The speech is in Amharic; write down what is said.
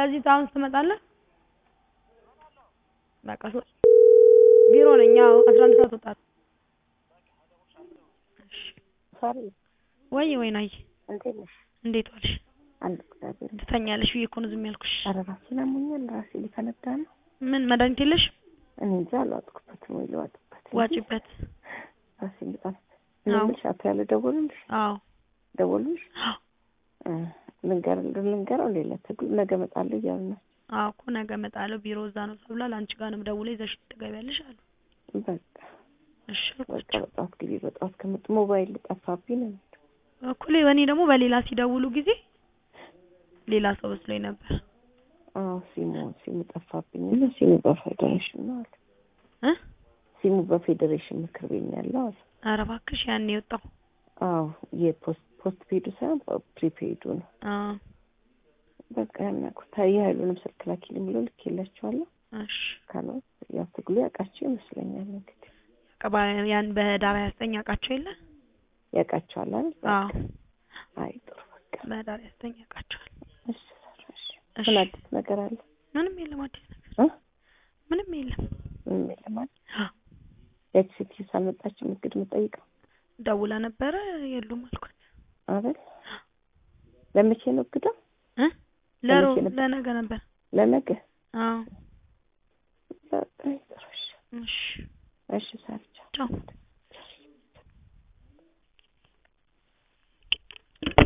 ስለዚህ ታውን ትመጣለህ በቃ ቢሮ ነኝ 11 ሰዓት ወጣት ሳሪ ወይ ናይ እንዴት ዋልሽ አንድ ቁጥር ትተኛለሽ ይኮን ዝም ያልኩሽ አረራችን አሞኛል ራሴ ሊፈነዳ ነው ምን መድኃኒት የለሽ እንጃ አላጥኩበት ወይ ልዋጥበት ዋጭበት ራሴ ልጣፍ ምንሽ አታለ ደወሉልሽ አዎ ደወሉልሽ ልንገረው ሌላ ትግል ነገ መጣለሁ ያልና አዎ እኮ ነገ መጣለሁ ቢሮ እዛ ነው ተብሏል አንቺ ጋር ነው ደውለሽ ይዘሽ ትገቢያለሽ አሉ በቃ እሺ በጣም ግቢ በጣም ከመጡ ሞባይል ጠፋብኝ ነው እኩሌ ወኔ ደግሞ በሌላ ሲደውሉ ጊዜ ሌላ ሰው መስሎኝ ነበር ሲሙ ጠፋብኝ ነው ሲሙ በፌዴሬሽን ነው አለ ሲሙ በፌዴሬሽን ምክር ቤት ያለው ኧረ እባክሽ ያን የወጣው የፖስት ፔዱ ሳይሆን ፕሪፔዱ ነው በቃ ያናቁታያሉንም ስልክ ላኪልኝ ብሎ ልኬላቸዋለሁ እሺ ካለው ያው ትግሉ ያቃቸው ይመስለኛል እንግዲህ ያን በዳር 29 ያቃቸው የለ ያቃቸዋል አይደል አይ ጥሩ በቃ በዳር 29 ያቃቸዋል እሺ ስለዚህ ነገር አለ ምንም የለም አዲስ ነገር ምንም የለም ኤክሲቲ ሳልመጣችሁ ምግድ መጠይቀው ደውላ ነበር የሉም አልኳት አይደል ለመቼ ነው ግዳ ለነገ ነበር ለነገ አዎ በቃ እሺ እሺ እሺ ሳርቻ ቻው